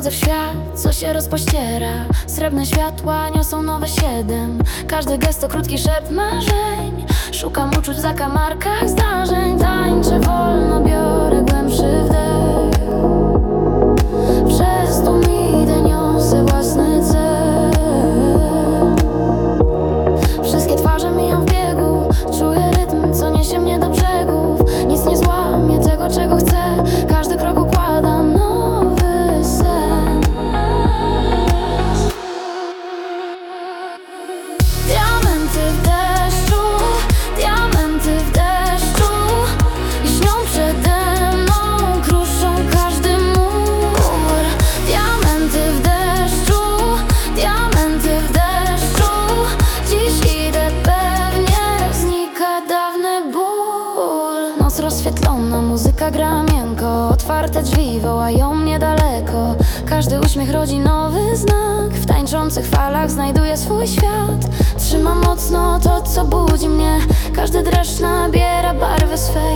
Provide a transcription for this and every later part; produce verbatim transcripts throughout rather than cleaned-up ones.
Wchodzę w świat, co się rozpościera. Srebrne światła niosą nowe siedem. Każdy gest to krótki szept marzeń. Szukam uczuć w zakamarkach zdarzeń. Tańczę wolno, biorę głębszy wdech. Przez tą idę, niosę własny cel. Wszystkie twarze mijam w biegu. Czuję rytm, co niesie mnie do brzegów. Nic nie złamie tego, czego chcę. Każdy krok układa nowy sen. Diamenty w deszczu, diamenty w deszczu. I śnią przede mną, kruszą każdy mur. Diamenty w deszczu, diamenty w deszczu. Dziś idę pewnie, znika dawny ból. Noc rozświetlona, muzyka gra miękko. Otwarte drzwi wołają mnie daleko. Każdy uśmiech rodzi nowy znak. W tańczących falach znajduję swój świat. Trzymam mocno to, co budzi mnie. Każdy dreszcz nabiera barwy swej.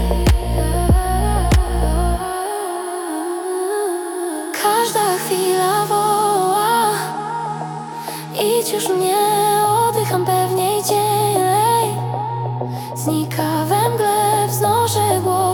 Każda chwila woła. Idź już mnie, oddycham pewniej, cień lej. Znika we mgle, wznoszę głowę.